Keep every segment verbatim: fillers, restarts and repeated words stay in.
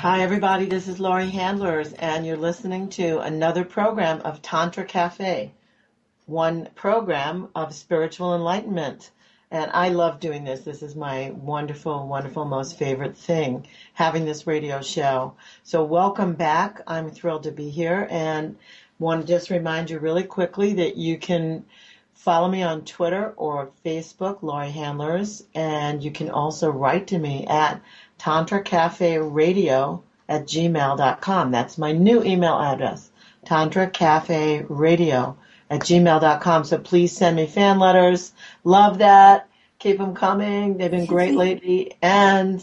Hi, everybody. This is Laurie Handlers, and you're listening to another program of Tantra Cafe, one program of spiritual enlightenment. And I love doing this. This is my wonderful, wonderful, most favorite thing, having this radio show. So welcome back. I'm thrilled to be here, and want to just remind you really quickly that you can follow me on Twitter or Facebook, Laurie Handlers, and you can also write to me at Tantra Cafe Radio at gmail dot com. That's my new email address, Tantra Cafe Radio at gmail dot com. So please send me fan letters. Love that. Keep them coming. They've been great lately. And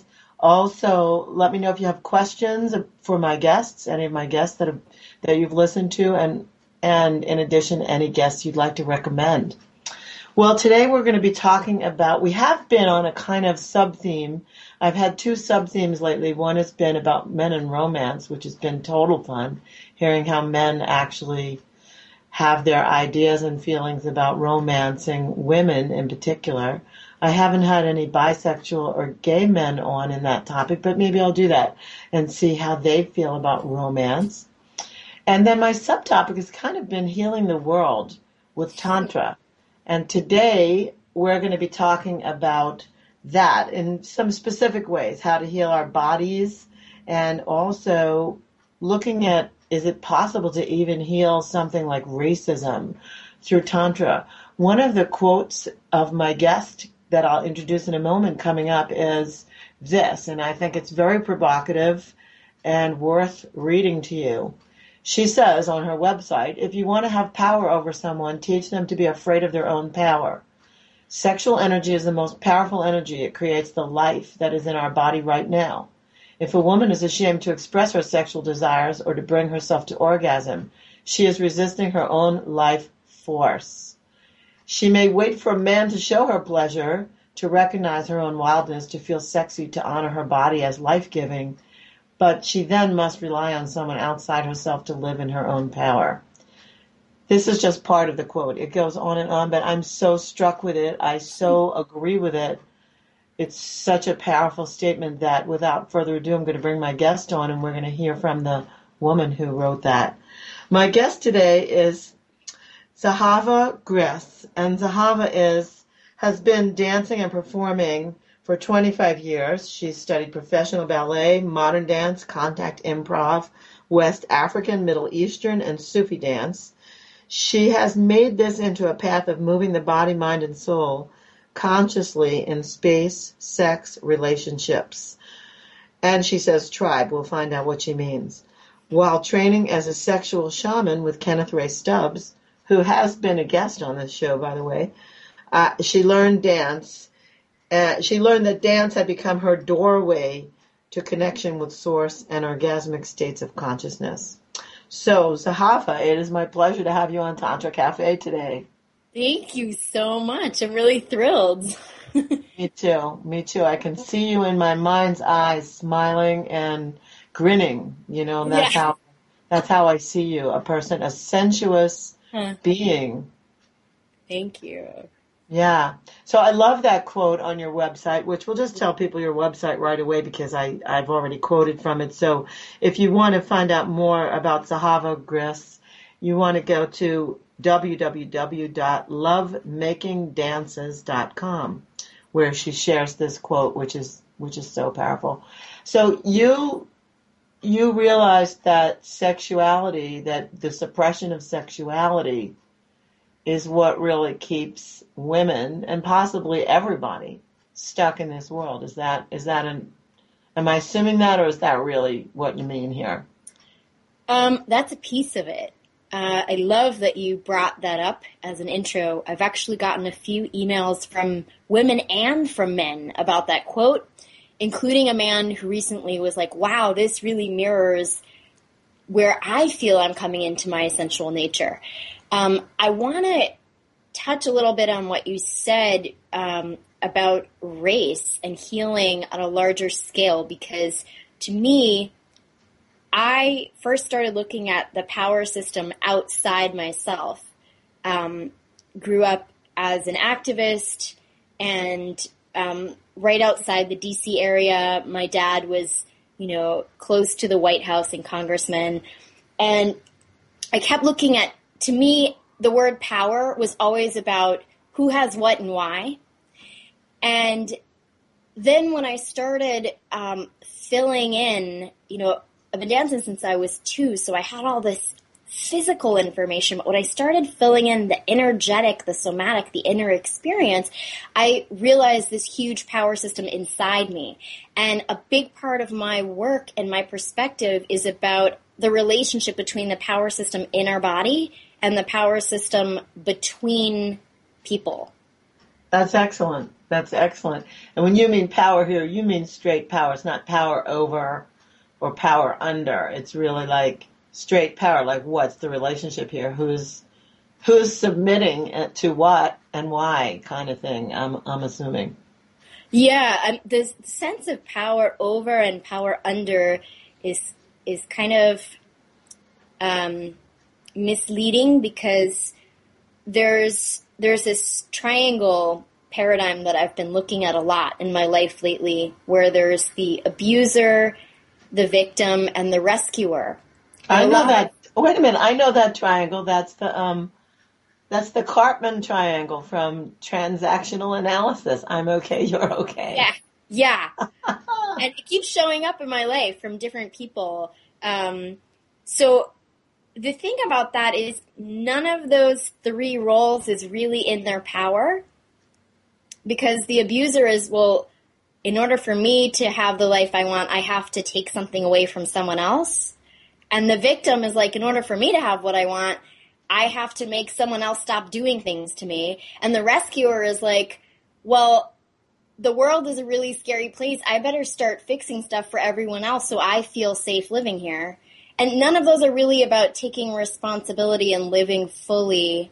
also let me know if you have questions for my guests, any of my guests that have, that you've listened to, and and in addition, any guests you'd like to recommend. Well, today we're going to be talking about, we have been on a kind of sub-theme. I've had two sub-themes lately. One has been about men and romance, which has been total fun, hearing how men actually have their ideas and feelings about romancing women in particular. I haven't had any bisexual or gay men on in that topic, but maybe I'll do that and see how they feel about romance. And then my subtopic has kind of been healing the world with Tantra. And today we're going to be talking about that in some specific ways, how to heal our bodies, and also looking at, is it possible to even heal something like racism through Tantra? One of the quotes of my guest that I'll introduce in a moment coming up is this, and I think it's very provocative and worth reading to you. She says on her website, if you want to have power over someone, teach them to be afraid of their own power. Sexual energy is the most powerful energy. It creates the life that is in our body right now. If a woman is ashamed to express her sexual desires or to bring herself to orgasm, she is resisting her own life force. She may wait for a man to show her pleasure, to recognize her own wildness, to feel sexy, to honor her body as life-giving, but she then must rely on someone outside herself to live in her own power. This is just part of the quote. It goes on and on, but I'm so struck with it. I so agree with it. It's such a powerful statement that without further ado, I'm going to bring my guest on, and we're going to hear from the woman who wrote that. My guest today is Zahava Griss, and Zahava is has been dancing and performing for twenty-five years. She's studied professional ballet, modern dance, contact improv, West African, Middle Eastern, and Sufi dance. She has made this into a path of moving the body, mind, and soul consciously in space, sex, relationships. And she says tribe. We'll find out what she means. While training as a sexual shaman with Kenneth Ray Stubbs, who has been a guest on this show, by the way, uh, she learned dance. Uh, she learned that dance had become her doorway to connection with source and orgasmic states of consciousness. So, Zahava, it is my pleasure to have you on Tantra Cafe today. Thank you so much. I'm really thrilled. Me too. Me too. I can see you in my mind's eyes, smiling and grinning. You know, and that's yeah. how that's how I see you, a person, a sensuous huh. being. Thank you. Yeah. So I love that quote on your website, which we'll just tell people your website right away because I, I've already quoted from it. So if you want to find out more about Zahava Griss, you want to go to w w w dot love making dances dot com, where she shares this quote, which is which is so powerful. So you you realized that sexuality, that the suppression of sexuality is what really keeps women and possibly everybody stuck in this world. Is that is that an am I assuming that, or is that really what you mean here? Um, that's a piece of it. Uh, I love that you brought that up as an intro. I've actually gotten a few emails from women and from men about that quote, including a man who recently was like, wow, this really mirrors where I feel I'm coming into my sensual nature. Um, I want to touch a little bit on what you said um, about race and healing on a larger scale, because to me, I first started looking at the power system outside myself. Um, grew up as an activist, and um, right outside the D C area, my dad was you know, close to the White House and congressmen. And I kept looking at, to me, the word power was always about who has what and why. And then when I started um, filling in, you know, I've been dancing since I was two, so I had all this physical information. But when I started filling in the energetic, the somatic, the inner experience, I realized this huge power system inside me. And a big part of my work and my perspective is about the relationship between the power system in our body and the power system between people. That's excellent. That's excellent. And when you mean power here, you mean straight power. It's not power over or power under. It's really like straight power. Like, what's the relationship here? Who's who's submitting to what and why, kind of thing. I'm I'm assuming. Yeah, um, this sense of power over and power under is is kind of um, misleading, because there's there's this triangle paradigm that I've been looking at a lot in my life lately, where there's the abuser, the victim, and the rescuer. And I know lot- that. Wait a minute. I know that triangle. That's the um, that's the Karpman triangle from Transactional Analysis. I'm okay. You're okay. Yeah, yeah. And it keeps showing up in my life from different people. Um, so the thing about that is none of those three roles is really in their power, because the abuser is, well, in order for me to have the life I want, I have to take something away from someone else. And the victim is like, in order for me to have what I want, I have to make someone else stop doing things to me. And the rescuer is like, well, the world is a really scary place. I better start fixing stuff for everyone else so I feel safe living here. And none of those are really about taking responsibility and living fully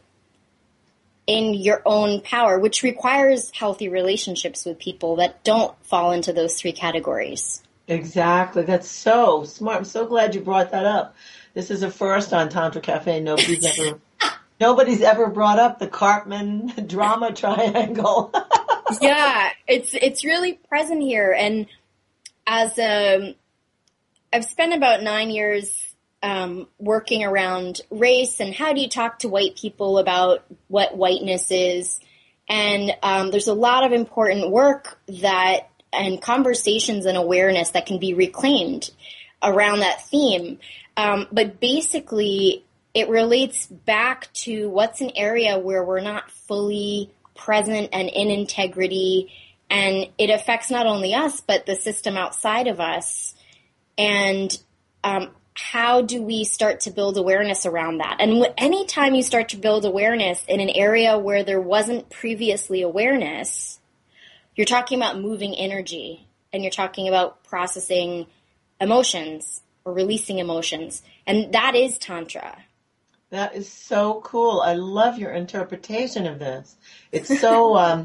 in your own power, which requires healthy relationships with people that don't fall into those three categories. Exactly. That's so smart. I'm so glad you brought that up. This is a first on Tantra Cafe. Nobody's ever nobody's ever brought up the Karpman drama triangle. Yeah, it's it's really present here. And as um, I've spent about nine years um, working around race and how do you talk to white people about what whiteness is. And um, there's a lot of important work that and conversations and awareness that can be reclaimed around that theme. Um, but basically, it relates back to what's an area where we're not fully present and in integrity, and it affects not only us, but the system outside of us. And um, how do we start to build awareness around that? And anytime you start to build awareness in an area where there wasn't previously awareness, you're talking about moving energy, and you're talking about processing emotions or releasing emotions. And that is Tantra. That is so cool. I love your interpretation of this. It's so um,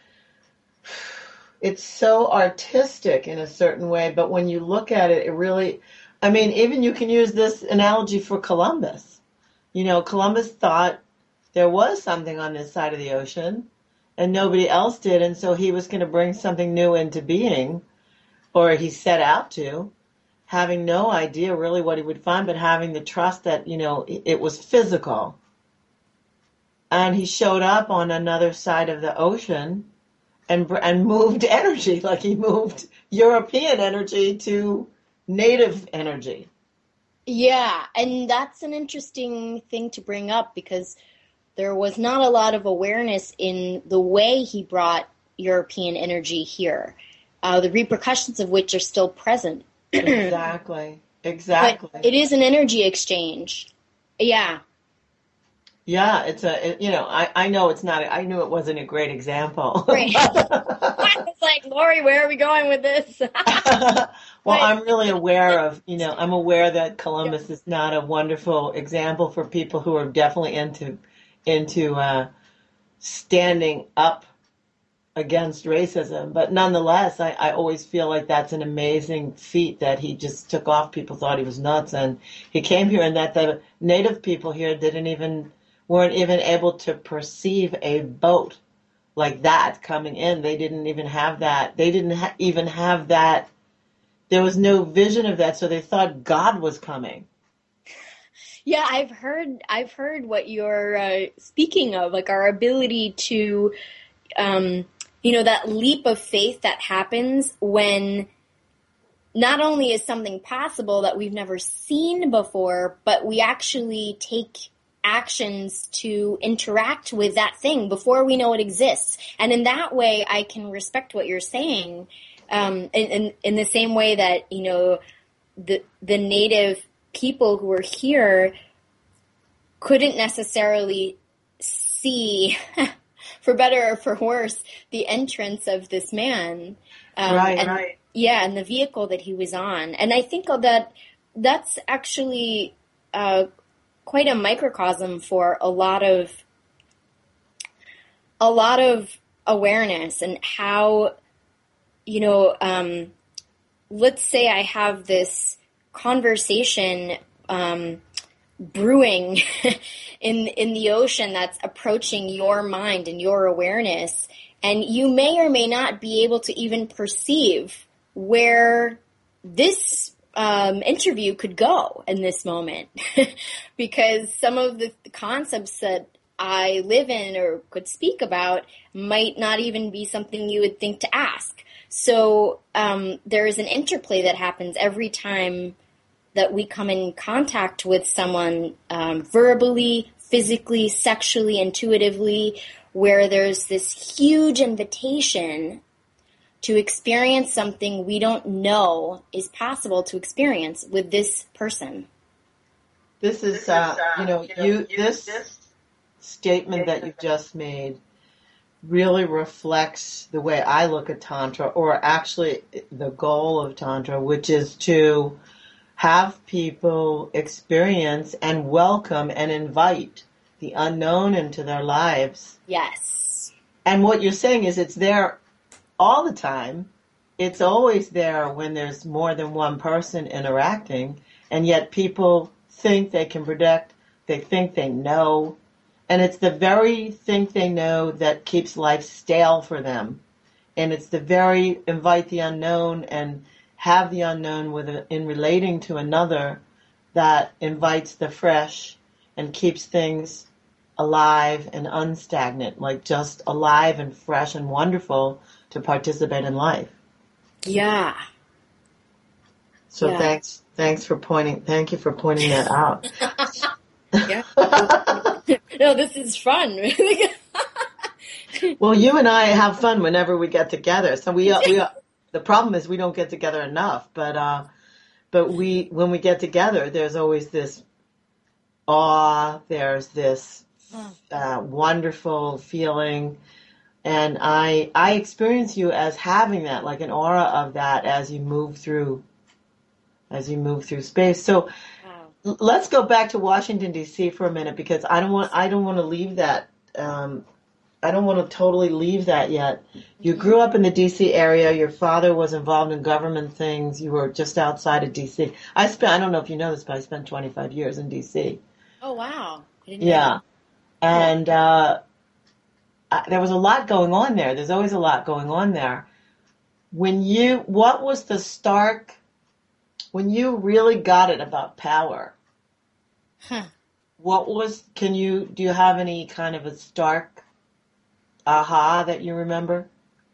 it's so artistic in a certain way, but when you look at it, it really, I mean, even you can use this analogy for Columbus. You know, Columbus thought there was something on this side of the ocean, and nobody else did, and so he was going to bring something new into being, or he set out to, having no idea really what he would find, but having the trust that, you know, it was physical. And he showed up on another side of the ocean and and moved energy, like he moved European energy to native energy. Yeah, and that's an interesting thing to bring up, because there was not a lot of awareness in the way he brought European energy here, uh, the repercussions of which are still present. Exactly. Exactly. But it is an energy exchange. Yeah. Yeah, it's a, it, you know, I, I know it's not, I knew it wasn't a great example. Right. It's like, Lori, where are we going with this? Well, I'm really aware of, you know, I'm aware that Columbus is not a wonderful example for people who are definitely into, into uh, standing up against racism. But nonetheless, I, I always feel like that's an amazing feat that he just took off. People thought he was nuts, and he came here, and that the native people here didn't even, weren't even able to perceive a boat like that coming in. They didn't even have that. They didn't ha- even have that there was no vision of that, so they thought God was coming. Yeah, I've heard I've heard what you're uh, speaking of, like our ability to, um, you know, that leap of faith that happens when not only is something possible that we've never seen before, but we actually take actions to interact with that thing before we know it exists. And in that way, I can respect what you're saying, um, in, in, in the same way that, you know, the the native people who were here couldn't necessarily see, for better or for worse, the entrance of this man. Um, right, and, right. Yeah, and the vehicle that he was on. And I think that that's actually uh, quite a microcosm for a lot of a lot of awareness and how, you know, um, let's say I have this conversation um, brewing in in the ocean that's approaching your mind and your awareness, and you may or may not be able to even perceive where this um, interview could go in this moment, because some of the concepts that I live in or could speak about might not even be something you would think to ask. So um, there is an interplay that happens every time that we come in contact with someone, um, verbally, physically, sexually, intuitively, where there's this huge invitation to experience something we don't know is possible to experience with this person. This is, uh, you know, you this statement that you just made really reflects the way I look at Tantra, or actually the goal of Tantra, which is to have people experience and welcome and invite the unknown into their lives. Yes. And what you're saying is it's there all the time. It's always there when there's more than one person interacting, and yet people think they can predict, they think they know, and it's the very think they know that keeps life stale for them. And it's the very invite the unknown and have the unknown with a, in relating to another that invites the fresh and keeps things alive and unstagnant, like just alive and fresh and wonderful to participate in life. Yeah. So yeah. thanks, thanks for pointing, thank you for pointing that out. Yeah. No, this is fun. Well, you and I have fun whenever we get together. So we, uh, we, uh, the problem is we don't get together enough, but, uh, but we, when we get together, there's always this awe, there's this, uh, wonderful feeling. And I, I experience you as having that, like an aura of that as you move through, as you move through space. So wow. Let's go back to Washington, D C for a minute, because I don't want, I don't want to leave that, um, I don't want to totally leave that yet. You grew up in the D C area. Your father was involved in government things. You were just outside of D C. I spent, I don't know if you know this, but I spent twenty-five years in D C. Oh, wow. I didn't yeah. know. And, uh, there was a lot going on there. There's always a lot going on there. When you, what was the stark, when you really got it about power, huh. what was, can you, do you have any kind of a stark aha that you remember?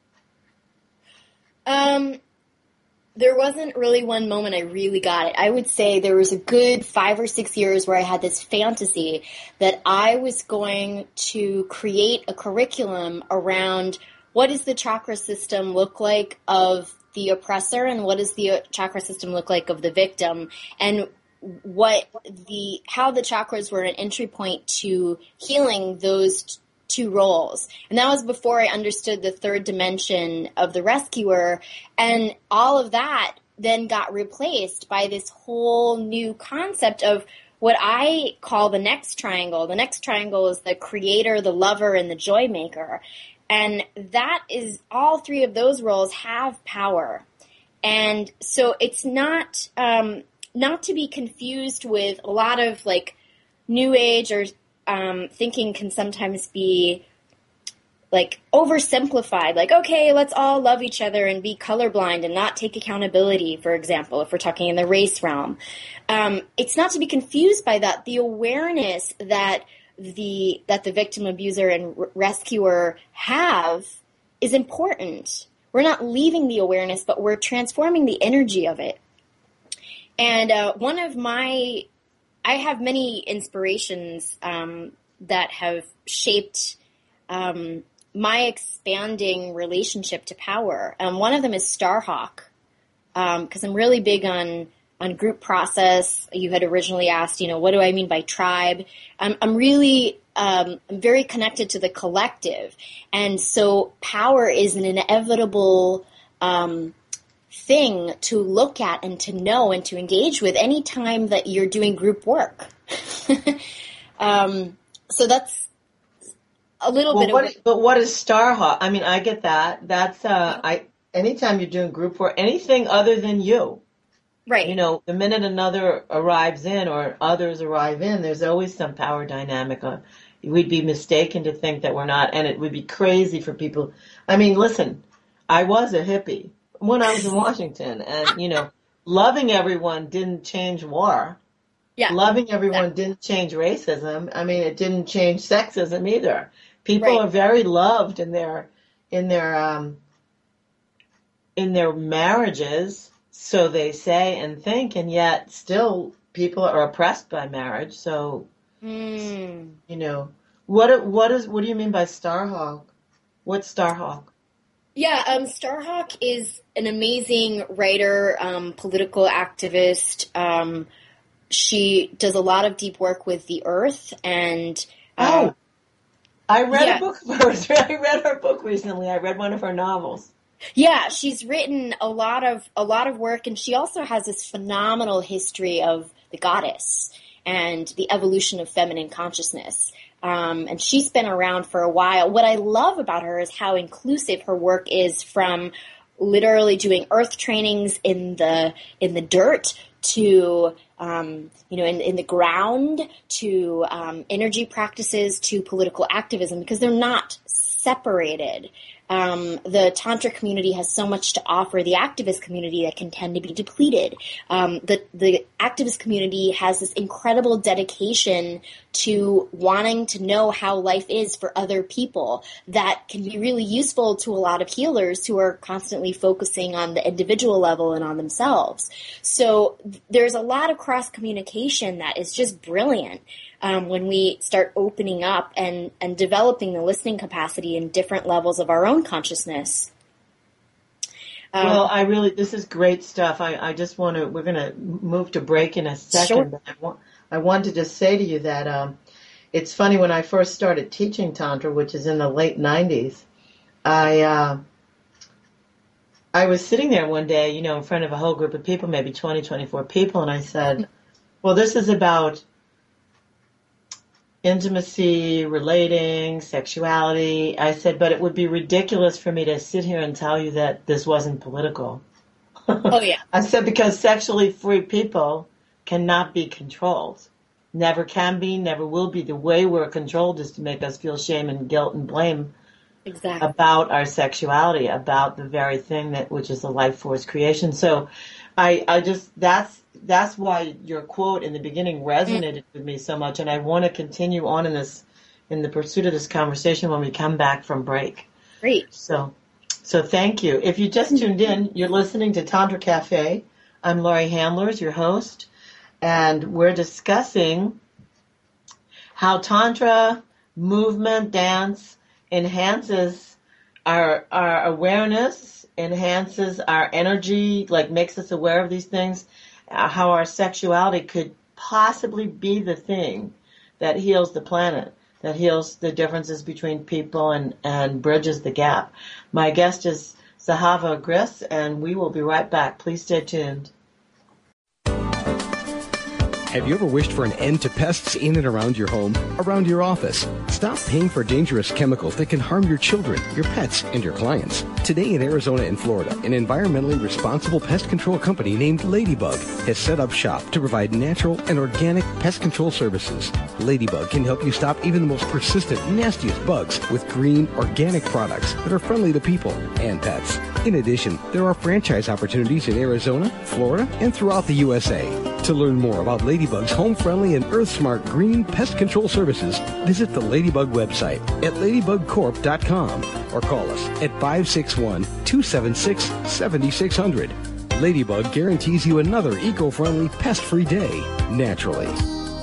Um, there wasn't really one moment I really got it. I would say there was a good five or six years where I had this fantasy that I was going to create a curriculum around what does the chakra system look like of the oppressor and what does the chakra system look like of the victim, and what the, how the chakras were an entry point to healing those two roles. And that was before I understood the third dimension of the rescuer. And all of that then got replaced by this whole new concept of what I call the next triangle. The next triangle is the creator, the lover, and the joy maker. And that is, all three of those roles have power. And so it's not, um, not to be confused with a lot of like new age or Um, thinking can sometimes be like oversimplified, like, okay, let's all love each other and be colorblind and not take accountability, for example, if we're talking in the race realm. Um, it's not to be confused by that. The awareness that the that the victim, abuser, and r- rescuer have is important. We're not leaving the awareness, but we're transforming the energy of it. And uh, one of my, I have many inspirations um, that have shaped um, my expanding relationship to power. Um, one of them is Starhawk, because um, I'm really big on on group process. You had originally asked, you know, what do I mean by tribe? I'm, I'm really, um, I'm very connected to the collective. And so power is an inevitable um, thing to look at and to know and to engage with any time that you're doing group work. um, so that's a little well, bit what, of... But what is Starhawk? I mean, I get that. That's, uh, I, anytime you're doing group work, anything other than you. Right. You know, the minute another arrives in or others arrive in, there's always some power dynamic. On. We'd be mistaken to think that we're not, and it would be crazy for people. I mean, listen, I was a hippie when I was in Washington, and, you know, loving everyone didn't change war. Yeah. Loving everyone Exactly. didn't change racism. I mean, it didn't change sexism either. People Right. are very loved in their, in their, um, in their marriages. So they say and think, and yet still people are oppressed by marriage. So, Mm. you know, what what is what do you mean by Starhawk? What's Starhawk? Yeah, um, Starhawk is an amazing writer, um, political activist. Um, she does a lot of deep work with the earth, and uh, oh, I read yeah. a book of hers. I read her book recently. I read one of her novels. Yeah, she's written a lot of a lot of work, and she also has this phenomenal history of the goddess and the evolution of feminine consciousness. Um, and she's been around for a while. What I love about her is how inclusive her work is, from literally doing earth trainings in the in the dirt to um, you know in, in the ground to um, energy practices to political activism, because they're not separated. Um, the Tantra community has so much to offer the activist community that can tend to be depleted. Um, the, the activist community has this incredible dedication to wanting to know how life is for other people that can be really useful to a lot of healers who are constantly focusing on the individual level and on themselves. So there's a lot of cross communication that is just brilliant. Um, when we start opening up and, and developing the listening capacity in different levels of our own consciousness. Um, well, I really, this is great stuff. I, I just want to, we're going to move to break in a second. Sure. But I, want, I wanted to just say to you that um, it's funny, when I first started teaching Tantra, which is in the late nineties, I, uh, I was sitting there one day, you know, in front of a whole group of people, maybe twenty, twenty-four people, and I said, well, this is about intimacy, relating, sexuality. I said, but it would be ridiculous for me to sit here and tell you that this wasn't political. Oh, yeah. I said, because sexually free people cannot be controlled. Never can be, never will be. The way we're controlled is to make us feel shame and guilt and blame Exactly. about our sexuality, about the very thing that, which is the life force creation. So I, I just, that's, That's why your quote in the beginning resonated with me so much, and I want to continue on in this, in the pursuit of this conversation when we come back from break. Great. So, so thank you. If you just tuned in, you're listening to Tantra Cafe. I'm Laurie Handlers, your host, and we're discussing how Tantra movement, dance enhances our our awareness, enhances our energy, like makes us aware of these things. How our sexuality could possibly be the thing that heals the planet, that heals the differences between people and, and bridges the gap. My guest is Zahava Gris, and we will be right back. Please stay tuned. Have you ever wished for an end to pests in and around your home, around your office? Stop paying for dangerous chemicals that can harm your children, your pets, and your clients. Today in Arizona and Florida, an environmentally responsible pest control company named Ladybug has set up shop to provide natural and organic pest control services. Ladybug can help you stop even the most persistent, nastiest bugs with green, organic products that are friendly to people and pets. In addition, there are franchise opportunities in Arizona, Florida, and throughout the U S A. To learn more about Ladybug's home-friendly and earth-smart green pest control services, visit the Ladybug website at ladybug corp dot com or call us at five six one, two seven six, seven six zero zero. Ladybug guarantees you another eco-friendly, pest-free day, naturally.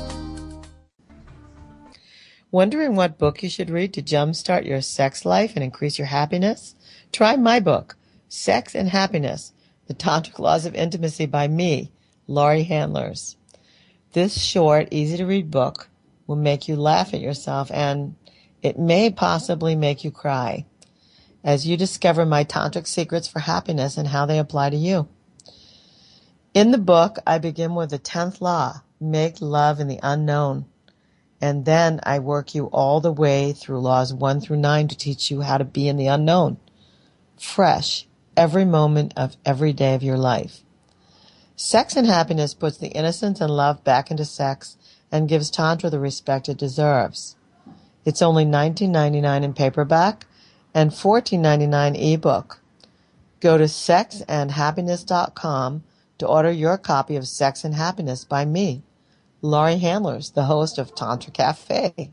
Wondering what book you should read to jumpstart your sex life and increase your happiness? Try my book, Sex and Happiness, The Tantric Laws of Intimacy by me, Laurie Handlers. This short, easy-to-read book will make you laugh at yourself, and it may possibly make you cry as you discover my tantric secrets for happiness and how they apply to you. In the book, I begin with the tenth law, make love in the unknown, and then I work you all the way through laws one through nine to teach you how to be in the unknown, fresh, every moment of every day of your life. Sex and Happiness puts the innocence and love back into sex and gives Tantra the respect it deserves. It's only nineteen ninety-nine in paperback and fourteen ninety-nine ebook. Go to sex and happiness dot com to order your copy of Sex and Happiness by me, Laurie Handlers, the host of Tantra Cafe.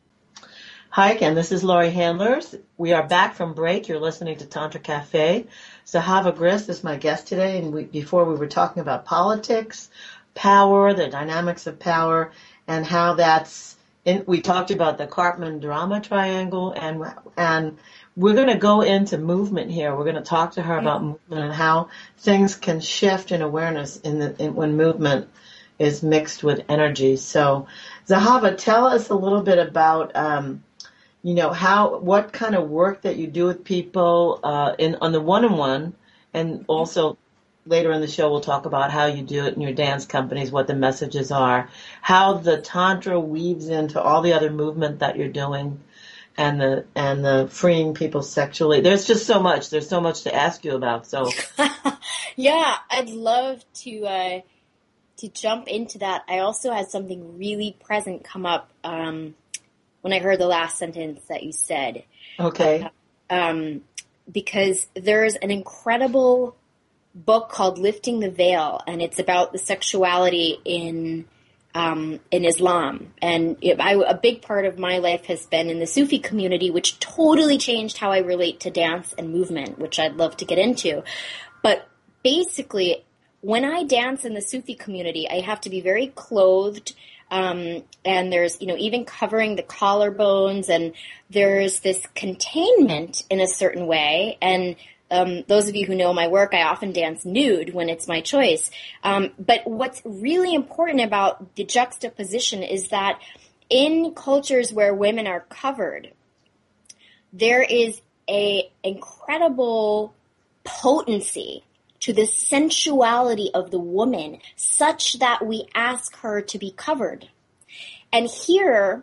Hi again, this is Laurie Handlers. We are back from break. You're listening to Tantra Cafe. Zahava Grist is my guest today, and we, before we were talking about politics, power, the dynamics of power, and how that's, in, we talked about the Karpman drama triangle, and and we're going to go into movement here. We're going to talk to her about movement and how things can shift in awareness in the in, when movement is mixed with energy. So, Zahava, tell us a little bit about um, you know, how, what kind of work that you do with people uh, in on the one-on-one, and also later in the show we'll talk about how you do it in your dance companies, what the messages are, how the Tantra weaves into all the other movement that you're doing, and the and the freeing people sexually. There's just so much. There's so much to ask you about. So, yeah, I'd love to uh, to jump into that. I also had something really present come up. Um, when I heard the last sentence that you said. Okay. Uh, um, because there's an incredible book called Lifting the Veil, and it's about the sexuality in um, in Islam. And it, I, a big part of my life has been in the Sufi community, which totally changed how I relate to dance and movement, which I'd love to get into. But basically, when I dance in the Sufi community, I have to be very clothed. Um, and there's, you know, even covering the collarbones, and there's this containment in a certain way. And um, those of you who know my work, I often dance nude when it's my choice. Um, but what's really important about the juxtaposition is that in cultures where women are covered, there is a incredible potency to the sensuality of the woman, such that we ask her to be covered. And here,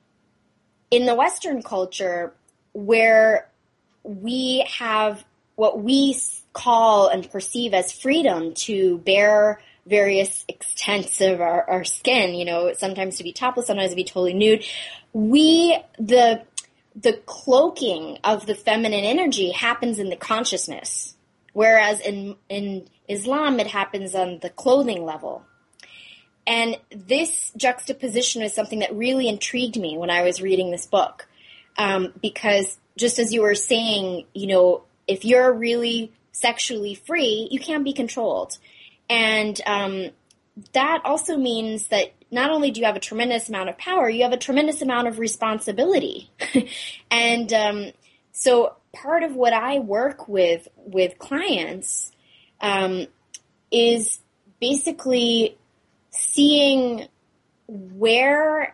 in the Western culture, where we have what we call and perceive as freedom to bear various extents of our, our skin, you know, sometimes to be topless, sometimes to be totally nude, we, the, the cloaking of the feminine energy happens in the consciousness. Whereas in, in Islam, it happens on the clothing level. And this juxtaposition is something that really intrigued me when I was reading this book. Um, because just as you were saying, you know, if you're really sexually free, you can't be controlled. And um, that also means that not only do you have a tremendous amount of power, you have a tremendous amount of responsibility. and um, so part of what I work with with clients um, is basically seeing where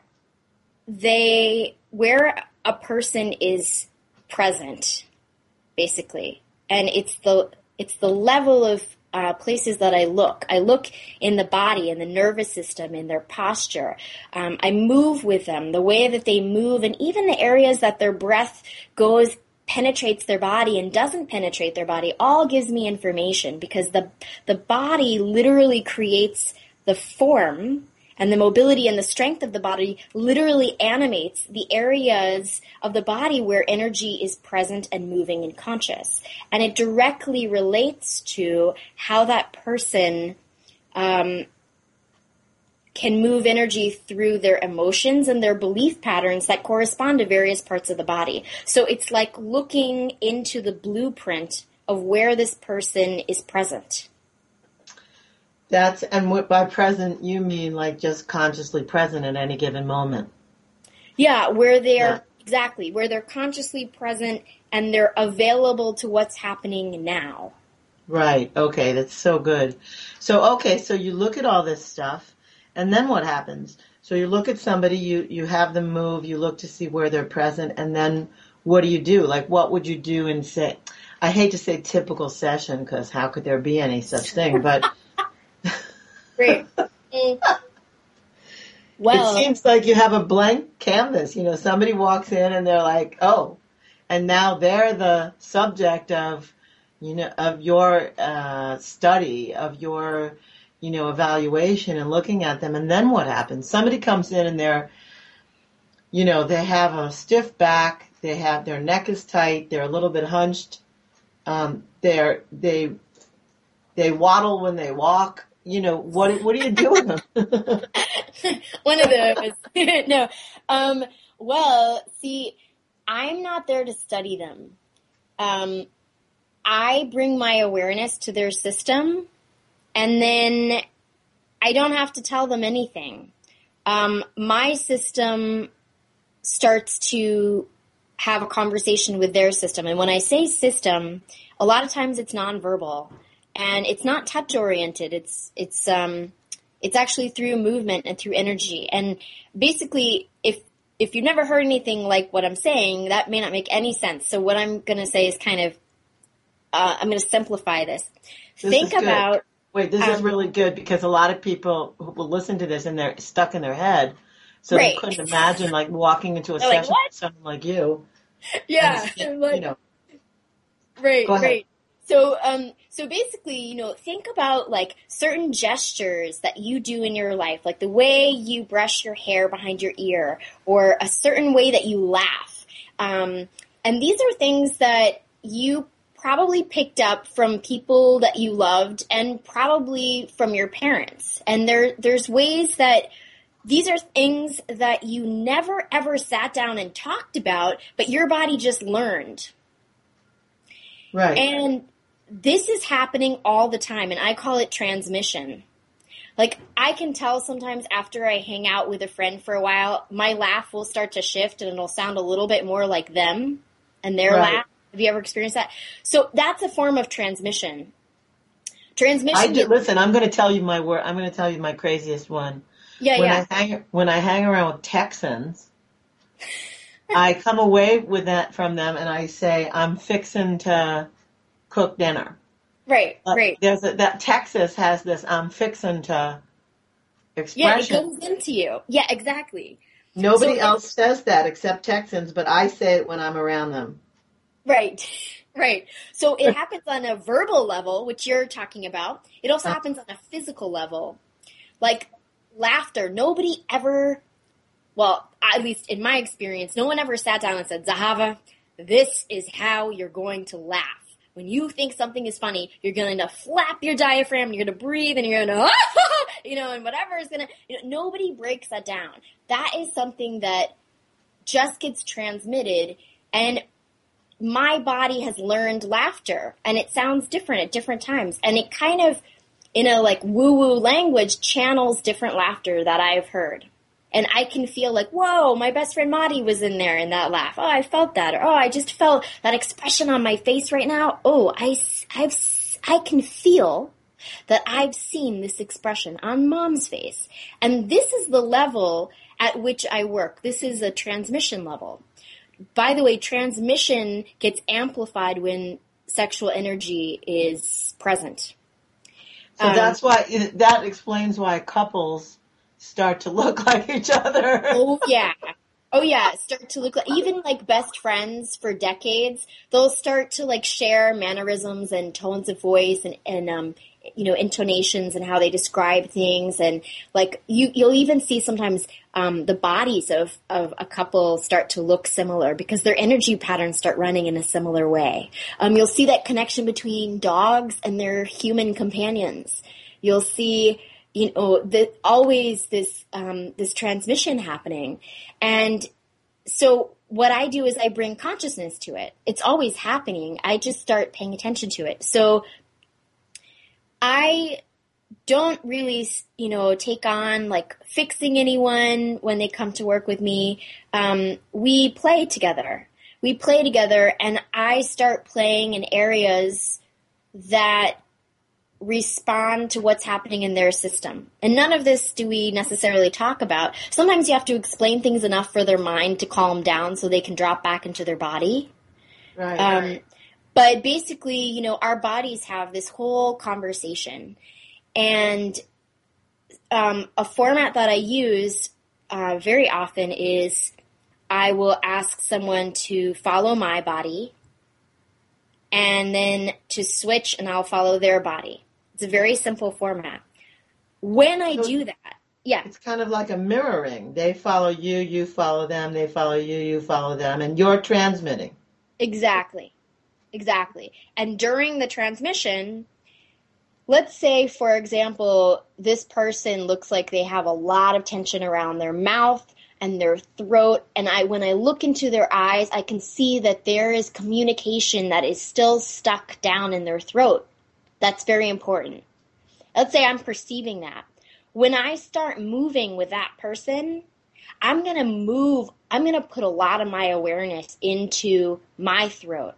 they where a person is present, basically, and it's the it's the level of uh, places that I look. I look in the body, in the nervous system, in their posture. Um, I move with them, the way that they move, and even the areas that their breath goes, penetrates their body and doesn't penetrate their body, all gives me information, because the the body literally creates the form, and the mobility and the strength of the body literally animates the areas of the body where energy is present and moving and conscious. And it directly relates to how that person um, can move energy through their emotions and their belief patterns that correspond to various parts of the body. So it's like looking into the blueprint of where this person is present. That's, and what, by present, you mean like just consciously present at any given moment. Yeah, where they're, Yeah. exactly, where they're consciously present and they're available to what's happening now. Right. Okay. That's so good. So, okay. So you look at all this stuff, and then what happens? So you look at somebody, you, you have them move, you look to see where they're present, and then what do you do? Like, what would you do in, say, I hate to say typical session, because how could there be any such thing, but... Great. Well, it seems like you have a blank canvas. You know, somebody walks in and they're like, oh, and now they're the subject of, you know, of your uh, study, of your, you know, evaluation and looking at them. And then what happens? Somebody comes in and they're, you know, they have a stiff back. They have, their neck is tight. They're a little bit hunched. Um, they're, they, they waddle when they walk. You know, what what do you do with them? One of those. No. Um, well, see, I'm not there to study them. Um, I bring my awareness to their system, and then I don't have to tell them anything. Um, my system starts to have a conversation with their system. And when I say system, a lot of times it's nonverbal. And it's not touch oriented. It's it's um it's actually through movement and through energy. And basically, if if you've never heard anything like what I'm saying, that may not make any sense. So what I'm going to say is kind of uh, I'm going to simplify this. This Think is good. about. Wait, this um, is really good, because a lot of people who will listen to this and they're stuck in their head, so Right. they couldn't imagine like walking into a They're like, session "What?" with someone like you. Yeah, And, like, you know, right, go ahead. right. So, um, so basically, you know, think about like certain gestures that you do in your life, like the way you brush your hair behind your ear, or a certain way that you laugh. Um, and these are things that you probably picked up from people that you loved, and probably from your parents. And there, there's ways that these are things that you never ever sat down and talked about, but your body just learned. Right. And this is happening all the time, and I call it transmission. Like, I can tell sometimes after I hang out with a friend for a while, my laugh will start to shift and it'll sound a little bit more like them and their Right. laugh. Have you ever experienced that? So that's a form of transmission. Transmission. I do, is- listen, I'm going to tell you my word. I'm going to tell you my craziest one. yeah, when yeah. I hang when I hang around with Texans, I come away with that from them, and I say, I'm fixing to cook dinner. Right, Uh, right. There's a, that Texas has this I'm fixing to Yeah, it expression. goes into you. Yeah, exactly. Nobody so- else says that except Texans, but I say it when I'm around them. Right, right. So it happens on a verbal level, which you're talking about. It also Uh. happens on a physical level. Like laughter. Nobody ever, well, at least in my experience, no one ever sat down and said, Zahava, this is how you're going to laugh. When you think something is funny, you're going to flap your diaphragm, and you're going to breathe, and you're going to, you know, and whatever is going to, you know, nobody breaks that down. That is something that just gets transmitted, and my body has learned laughter, and it sounds different at different times, and it kind of, in a like woo-woo language, channels different laughter that I've heard. And I can feel like, whoa, my best friend Madi was in there in that laugh. Oh, I felt that. Or, oh, I just felt that expression on my face right now. Oh, I, I've, I can feel that I've seen this expression on Mom's face. And this is the level at which I work. This is a transmission level. By the way, transmission gets amplified when sexual energy is present. So Um, that's why, that explains why couples start to look like each other. Oh, yeah. Oh, yeah. Start to look like, even like best friends for decades, they'll start to like share mannerisms and tones of voice and, and um, you know, intonations and how they describe things. And like you, you'll even see sometimes um, the bodies of, of a couple start to look similar because their energy patterns start running in a similar way. Um, you'll see that connection between dogs and their human companions. You'll see, you know, the, always this um, this transmission happening. And so what I do is I bring consciousness to it. It's always happening. I just start paying attention to it. So I don't really, you know, take on like fixing anyone when they come to work with me. Um, we play together. We play together, and I start playing in areas that respond to what's happening in their system. And none of this do we necessarily talk about. Sometimes you have to explain things enough for their mind to calm down so they can drop back into their body. Right. Um, right. But basically, you know, our bodies have this whole conversation. And um, a format that I use uh, very often is I will ask someone to follow my body and then to switch, and I'll follow their body. It's a very simple format. When I So do that, yeah. It's kind of like a mirroring. They follow you, you follow them, they follow you, you follow them, and you're transmitting. Exactly. Exactly. And during the transmission, let's say, for example, this person looks like they have a lot of tension around their mouth and their throat. And I, when I look into their eyes, I can see that there is communication that is still stuck down in their throat. That's very important. Let's say I'm perceiving that. When I start moving with that person, I'm going to move, I'm going to put a lot of my awareness into my throat.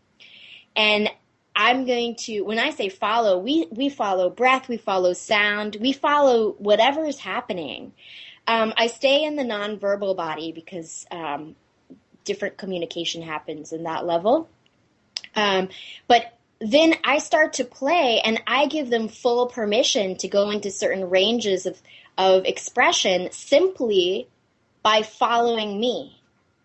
And I'm going to, when I say follow, we, we follow breath, we follow sound, we follow whatever is happening. Um, I stay in the nonverbal body because um, different communication happens in that level. Um, but then I start to play, and I give them full permission to go into certain ranges of, of expression simply by following me.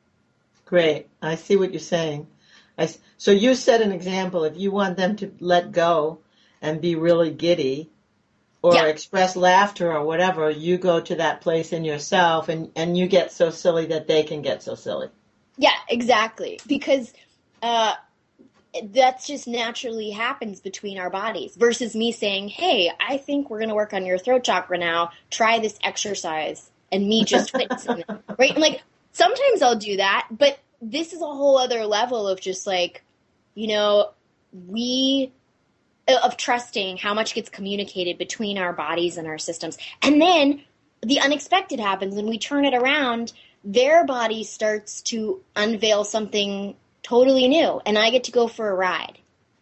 Great. I see what you're saying. I, so you set an example. If you want them to let go and be really giddy or Yeah. express laughter or whatever, you go to that place in yourself and, and you get so silly that they can get so silly. Yeah, exactly. Because uh, that just naturally happens between our bodies versus me saying, hey, I think we're going to work on your throat chakra now. Try this exercise. And me just witnessing it. Right? And like, sometimes I'll do that, but this is a whole other level of just like, you know, we, of trusting how much gets communicated between our bodies and our systems. And then the unexpected happens and we turn it around. Their body starts to unveil something totally new, and I get to go for a ride.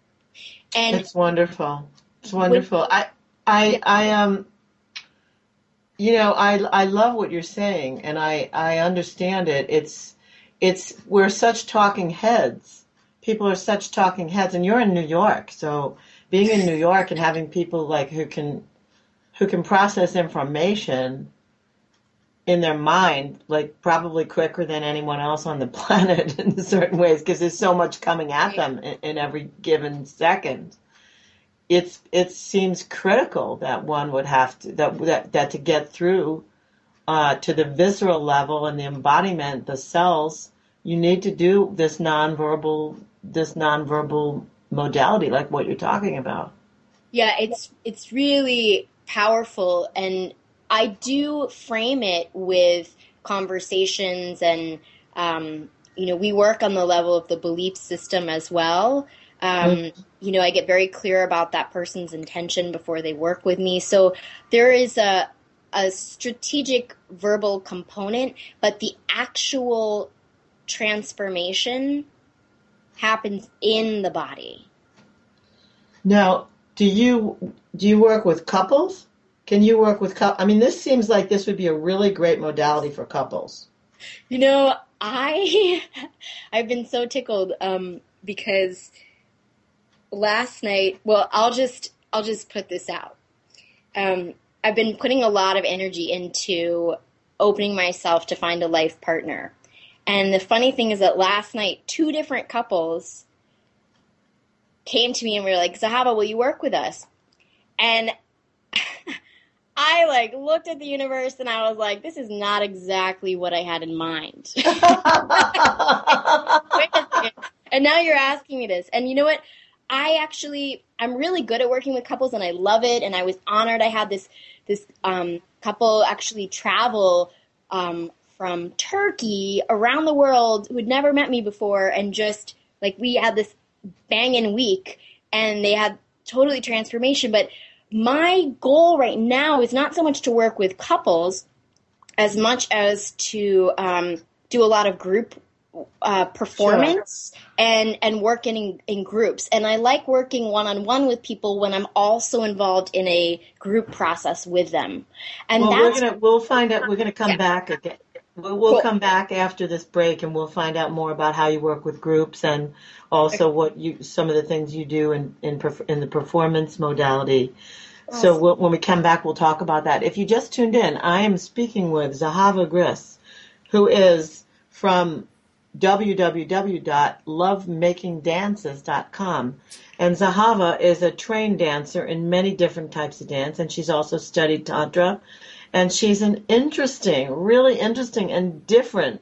And it's wonderful. It's wonderful. When, I, I, I, um, you know, I, I love what you're saying, and I, I understand it. It's, it's, we're such talking heads. People are such talking heads, and you're in New York, so being in New York and having people like who can, who can process information in their mind, like probably quicker than anyone else on the planet in certain ways, because there's so much coming at them in, in every given second. It's, it seems critical that one would have to, that, that, that to get through uh, to the visceral level and the embodiment, the cells, you need to do this nonverbal, this nonverbal modality, like what you're talking about. Yeah, it's, it's really powerful, and I do frame it with conversations and, um, you know, we work on the level of the belief system as well. Um, mm-hmm. You know, I get very clear about that person's intention before they work with me. So there is a, a strategic verbal component, but the actual transformation happens in the body. Now, do you, do you work with couples? Can you work with couples? I mean, this seems like this would be a really great modality for couples. You know, I, I've been so tickled um, because last night, well, I'll just, I'll just put this out. um, I've been putting a lot of energy into opening myself to find a life partner. And the funny thing is that last night, two different couples came to me and were like, Zahava, will you work with us? And I like looked at the universe and I was like, this is not exactly what I had in mind. Wait a second. And now you're asking me this. And you know what? I actually, I'm really good at working with couples and I love it. And I was honored. I had this, this um, couple actually travel um, from Turkey around the world who had never met me before. And just like we had this banging week and they had totally transformation. But my goal right now is not so much to work with couples as much as to um, do a lot of group uh, performance sure. and, and work in, in groups. And I like working one-on-one with people when I'm also involved in a group process with them. And well, that's, we're gonna, we'll find out. We're going to come yeah. back again. We'll, we'll cool. come back after this break and we'll find out more about how you work with groups and also okay. what you, some of the things you do in, in, in the performance modality. So we'll, when we come back, we'll talk about that. If you just tuned in, I am speaking with Zahava Gris, who is from w w w dot love making dances dot com. And Zahava is a trained dancer in many different types of dance, and she's also studied Tantra. And she's an interesting, really interesting and different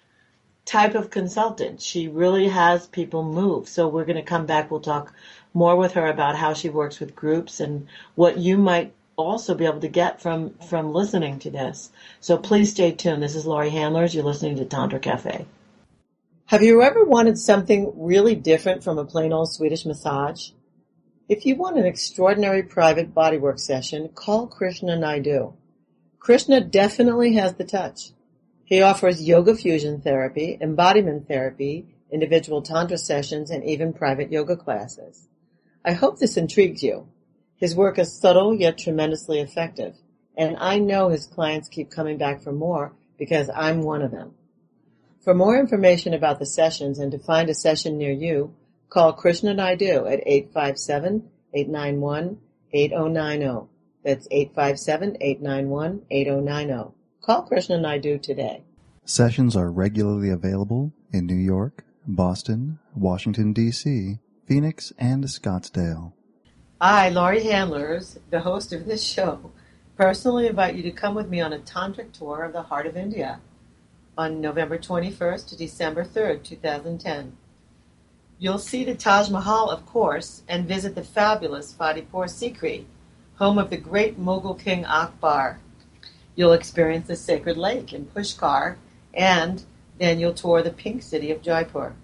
type of consultant. She really has people move. So we're going to come back. We'll talk more with her about how she works with groups and what you might also be able to get from, from listening to this. So please stay tuned. This is Laurie Handlers. You're listening to Tantra Cafe. Have you ever wanted something really different from a plain old Swedish massage? If you want an extraordinary private bodywork session, call Krishna Naidu. Krishna definitely has the touch. He offers yoga fusion therapy, embodiment therapy, individual Tantra sessions, and even private yoga classes. I hope this intrigues you. His work is subtle yet tremendously effective, and I know his clients keep coming back for more because I'm one of them. For more information about the sessions and to find a session near you, call Krishna Naidu at eight five seven, eight nine one, eight zero nine zero. That's eight five seven, eight nine one, eight zero nine zero. Call Krishna Naidu today. Sessions are regularly available in New York, Boston, Washington, D C, Phoenix, and Scottsdale. I, Laurie Handlers, the host of this show, personally invite you to come with me on a tantric tour of the heart of India on November twenty-first to December third, two thousand ten. You'll see the Taj Mahal, of course, and visit the fabulous Fatehpur Sikri, home of the great Mughal King Akbar. You'll experience the sacred lake in Pushkar, and then you'll tour the pink city of Jaipur.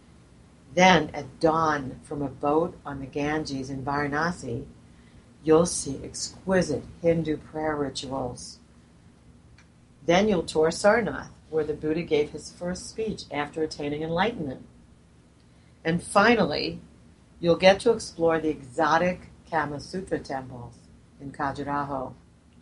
Then, at dawn, from a boat on the Ganges in Varanasi, you'll see exquisite Hindu prayer rituals. Then you'll tour Sarnath, where the Buddha gave his first speech after attaining enlightenment. And finally, you'll get to explore the exotic Kama Sutra temples in Khajuraho.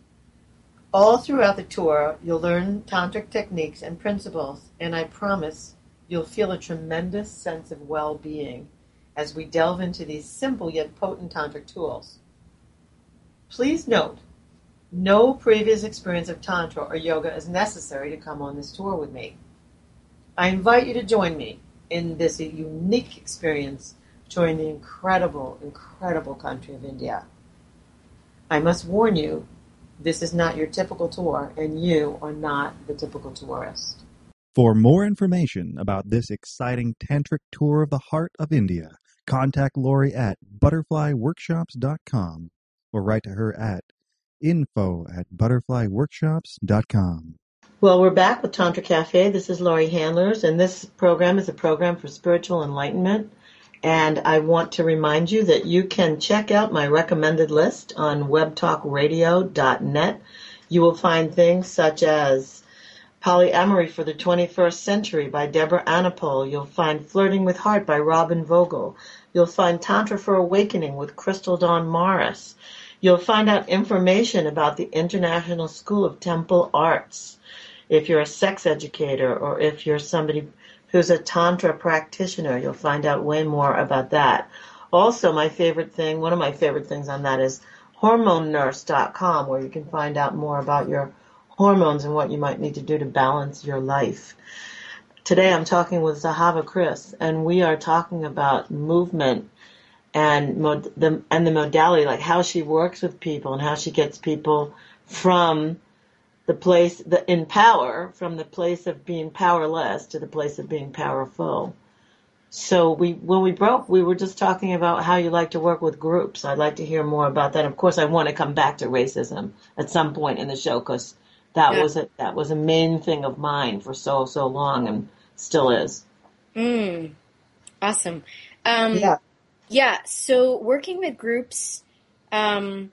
All throughout the tour, you'll learn tantric techniques and principles, and I promise you'll feel a tremendous sense of well-being as we delve into these simple yet potent tantric tools. Please note, no previous experience of Tantra or yoga is necessary to come on this tour with me. I invite you to join me in this unique experience touring the incredible, incredible country of India. I must warn you, this is not your typical tour, and you are not the typical tourist. For more information about this exciting tantric tour of the heart of India, contact Laurie at butterfly workshops dot com or write to her at info at butterfly workshops dot com. Well, we're back with Tantra Cafe. This is Laurie Handlers, and this program is a program for spiritual enlightenment. And I want to remind you that you can check out my recommended list on web talk radio dot net. You will find things such as Polyamory for the twenty-first Century by Deborah Anapol. You'll find Flirting with Heart by Robin Vogel. You'll find Tantra for Awakening with Crystal Dawn Morris. You'll find out information about the International School of Temple Arts. If you're a sex educator or if you're somebody who's a Tantra practitioner, you'll find out way more about that. Also, my favorite thing, one of my favorite things on that is hormone nurse dot com, where you can find out more about your hormones and what you might need to do to balance your life. Today I'm talking with Zahava Chris, and we are talking about movement and mod- the and the modality, like how she works with people and how she gets people from the place the in power, from the place of being powerless to the place of being powerful. So we when we broke, we were just talking about how you like to work with groups. I'd like to hear more about that. Of course, I want to come back to racism at some point in the show, because that Yeah. was a, that was a main thing of mine for so so long, and still is. Mm, awesome. Um, Yeah. Yeah, so working with groups, um,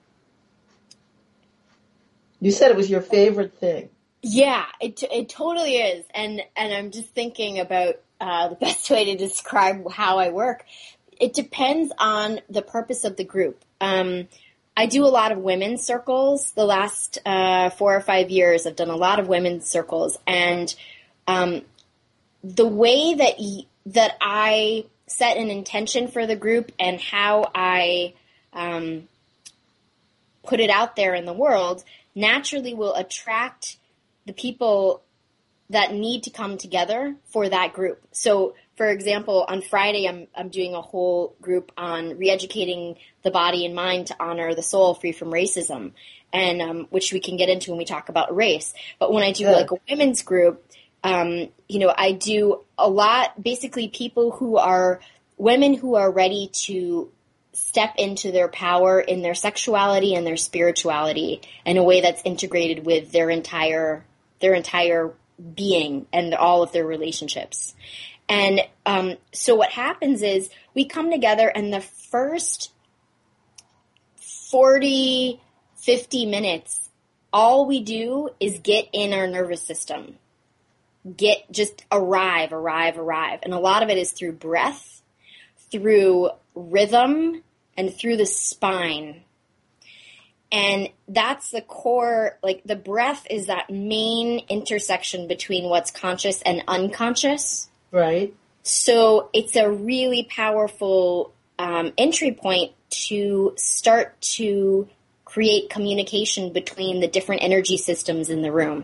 You said it was your favorite thing. yeah, it it totally is. And and I'm just thinking about uh, the best way to describe how I work. It depends on the purpose of the group. Um, I do a lot of women's circles. The last uh, four or five years, I've done a lot of women's circles, and um, the way that y- that I set an intention for the group and how I um, put it out there in the world naturally will attract the people that need to come together for that group. So, for example, on Friday, I'm I'm doing a whole group on re-educating the body and mind to honor the soul free from racism, and um, which we can get into when we talk about race. But when I do Good. like a women's group, um, you know, I do a lot, basically people who are women who are ready to step into their power in their sexuality and their spirituality in a way that's integrated with their entire their entire being and all of their relationships. And um, so what happens is we come together, and the first forty, fifty minutes, all we do is get in our nervous system. Get, just arrive, arrive, arrive. And a lot of it is through breath, through rhythm, and through the spine. And that's the core, like the breath is that main intersection between what's conscious and unconscious. Right. So it's a really powerful um, entry point to start to create communication between the different energy systems in the room.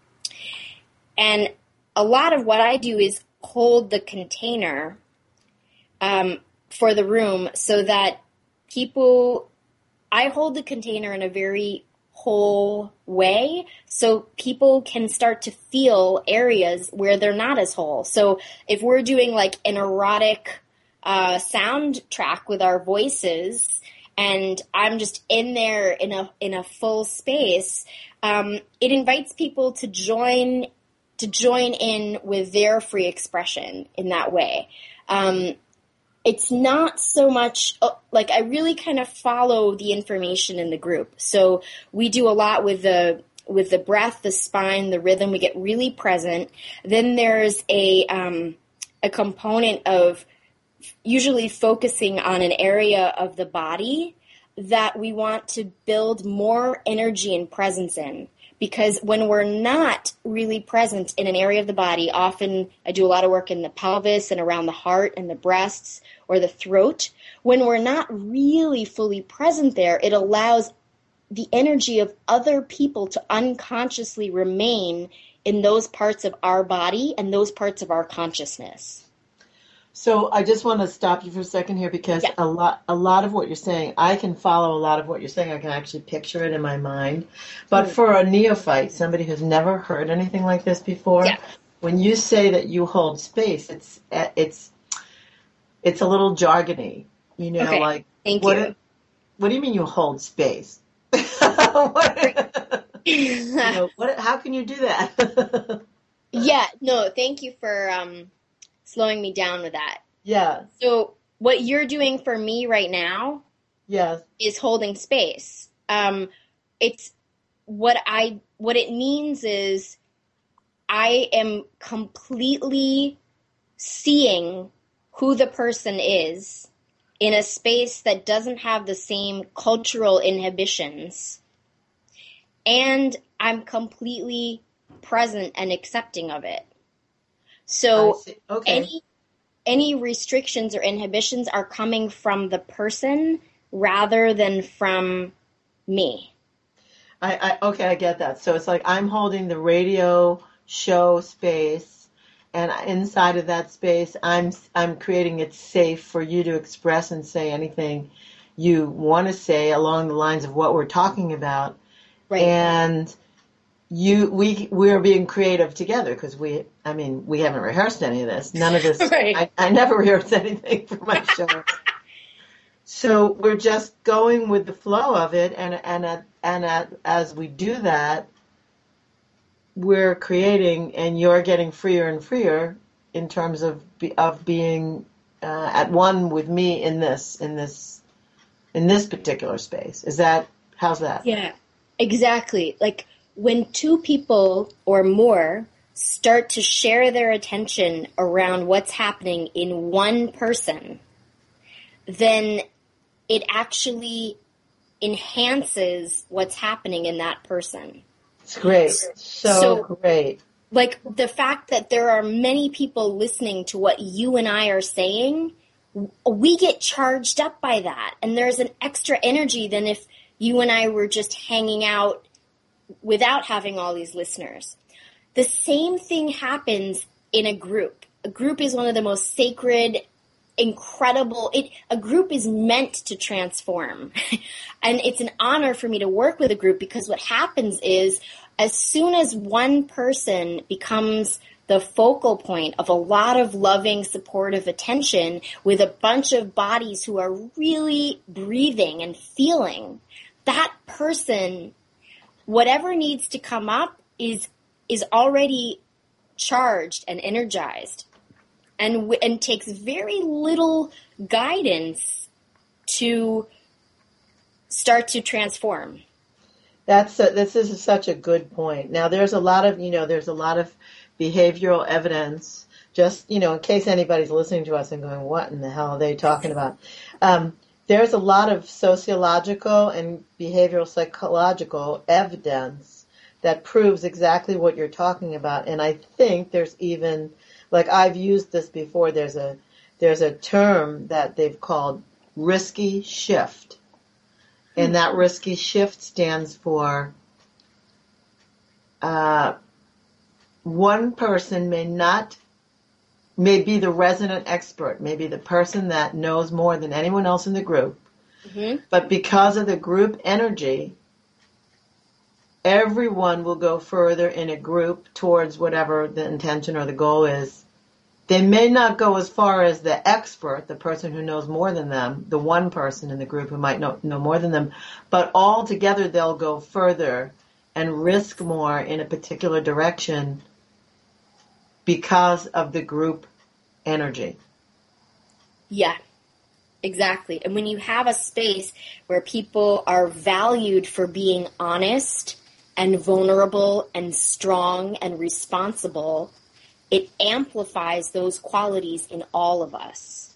And a lot of what I do is hold the container um, for the room so that people, I hold the container in a very whole way so people can start to feel areas where they're not as whole. So if we're doing like an erotic uh, soundtrack with our voices, and I'm just in there in a in a full space, um, it invites people to join to join in with their free expression in that way. Um, It's not so much, like I really kind of follow the information in the group. So we do a lot with the with the breath, the spine, the rhythm. We get really present. Then there's a um, a component of usually focusing on an area of the body that we want to build more energy and presence in. Because when we're not really present in an area of the body, often I do a lot of work in the pelvis and around the heart and the breasts or the throat. When we're not really fully present there, it allows the energy of other people to unconsciously remain in those parts of our body and those parts of our consciousness. So I just want to stop you for a second here, because Yeah. a lot, a lot of what you're saying, I can follow a lot of what you're saying. I can actually picture it in my mind. But Mm. for a neophyte, somebody who's never heard anything like this before, Yeah. when you say that you hold space, it's it's it's a little jargony. You know, Okay. like Thank what? you. It, what do you mean you hold space? what, you know, what? How can you do that? Yeah, no, thank you for um, slowing me down with that. Yeah. So what you're doing for me right now Yes. is holding space. Um, it's what I what it means is I am completely seeing who the person is in a space that doesn't have the same cultural inhibitions, and I'm completely present and accepting of it. I So see. Okay. any any restrictions or inhibitions are coming from the person rather than from me. I, I okay, I get that. So it's like I'm holding the radio show space, and inside of that space, I'm I'm creating it safe for you to express and say anything you want to say along the lines of what we're talking about. Right. And you, we, we are being creative together because we, I mean, we haven't rehearsed any of this. None of this. Right. I, I never rehearse anything for my show. So we're just going with the flow of it, and and at, and at, as we do that, we're creating, and you're getting freer and freer in terms of be, of being uh, at one with me in this in this in this particular space. Is that how's that? Yeah, exactly. Like when two people or more start to share their attention around what's happening in one person, then it actually enhances what's happening in that person. It's great. So, So- great. Like the fact that there are many people listening to what you and I are saying, w- we get charged up by that. And there's an extra energy than if you and I were just hanging out without having all these listeners. The same thing happens in a group. A group is one of the most sacred, incredible, it, a group is meant to transform. And it's an honor for me to work with a group because what happens is as soon as one person becomes the focal point of a lot of loving, supportive attention with a bunch of bodies who are really breathing and feeling, that person, whatever needs to come up is is already charged and energized. And, w- and takes very little guidance to start to transform. That's a, this is such a good point. Now, there's a lot of, you know, there's a lot of behavioral evidence, just, you know, in case anybody's listening to us and going, what in the hell are they talking about? Um, there's a lot of sociological and behavioral psychological evidence that proves exactly what you're talking about. And I think there's even, like I've used this before, there's a there's a term that they've called risky shift. And that risky shift stands for uh, one person may not, may be the resident expert, may be the person that knows more than anyone else in the group. Mm-hmm. But because of the group energy, everyone will go further in a group towards whatever the intention or the goal is. They may not go as far as the expert, the person who knows more than them, the one person in the group who might know, know more than them, but all together they'll go further and risk more in a particular direction because of the group energy. Yeah, exactly. And when you have a space where people are valued for being honest and vulnerable and strong and responsible, it amplifies those qualities in all of us.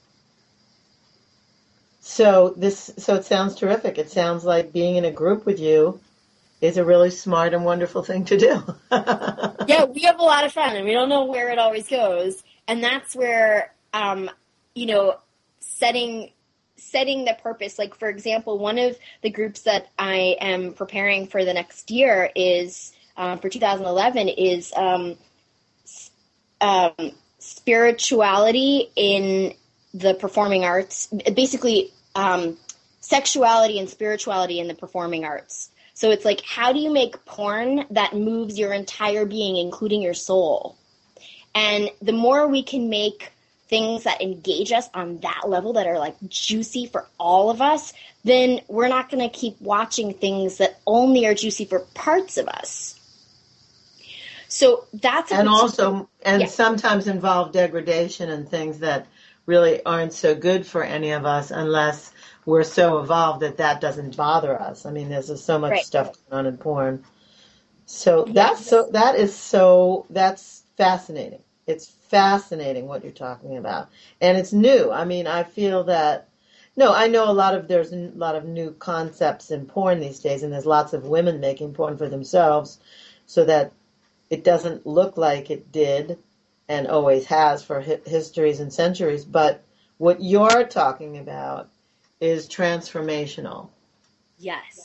So this, so it sounds terrific. It sounds like being in a group with you is a really smart and wonderful thing to do. Yeah, we have a lot of fun, and we don't know where it always goes. And that's where, um, you know, setting setting the purpose. Like, for example, one of the groups that I am preparing for the next year is, um, for two thousand eleven, is um, um, spirituality in the performing arts. Basically, um, sexuality and spirituality in the performing arts. So it's like, how do you make porn that moves your entire being, including your soul? And the more we can make things that engage us on that level, that are like juicy for all of us, then we're not going to keep watching things that only are juicy for parts of us. So that's a and particular- also, and yeah. sometimes involve degradation and things that really aren't so good for any of us unless we're so evolved that that doesn't bother us. I mean, there's just so much Right. stuff going on in porn. So that's so that is so that's fascinating. It's fascinating what you're talking about, and it's new. I mean, I feel that. No, I know a lot of there's a lot of new concepts in porn these days, and there's lots of women making porn for themselves, so that it doesn't look like it did and always has for hi- histories and centuries. But what you're talking about is transformational. Yes.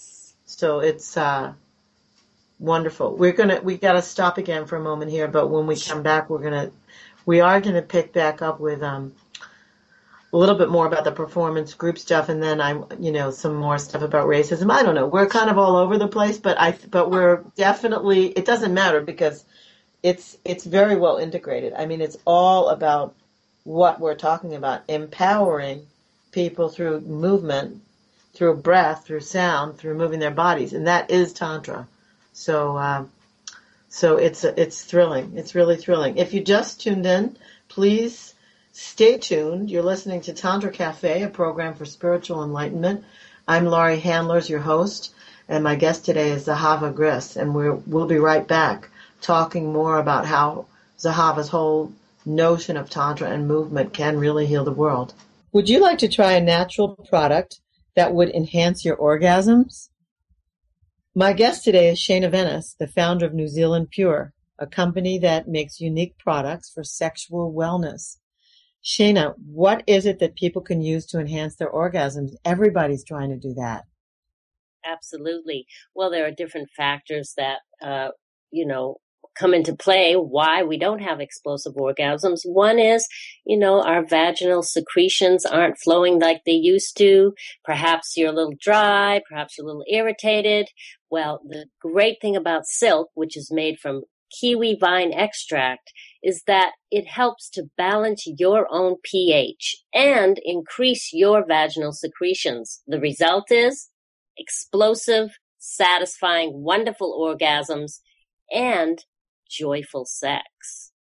So it's uh, wonderful. We're gonna we got to stop again for a moment here, but when we come back, we're gonna we are gonna pick back up with um, a little bit more about the performance group stuff, and then I'm you know some more stuff about racism. I don't know. We're kind of all over the place, but I but we're definitely. It doesn't matter because it's it's very well integrated. I mean, it's all about what we're talking about, empowering people through movement, through breath, through sound, through moving their bodies, and that is Tantra. So, uh, so it's it's thrilling. It's really thrilling. If you just tuned in, please stay tuned. You're listening to Tantra Cafe, a program for spiritual enlightenment. I'm Laurie Handlers, your host, and my guest today is Zahava Griss, and we're, we'll be right back talking more about how Zahava's whole notion of Tantra and movement can really heal the world. Would you like to try a natural product that would enhance your orgasms? My guest today is Shana Venice, the founder of New Zealand Pure, a company that makes unique products for sexual wellness. Shana, what is it that people can use to enhance their orgasms? Everybody's trying to do that. Absolutely. Well, there are different factors that, uh, you know, come into play why we don't have explosive orgasms. One is, you know, our vaginal secretions aren't flowing like they used to. Perhaps you're a little dry, perhaps you're a little irritated. Well, the great thing about silk, which is made from kiwi vine extract, is that it helps to balance your own pH and increase your vaginal secretions. The result is explosive, satisfying, wonderful orgasms and joyful sex.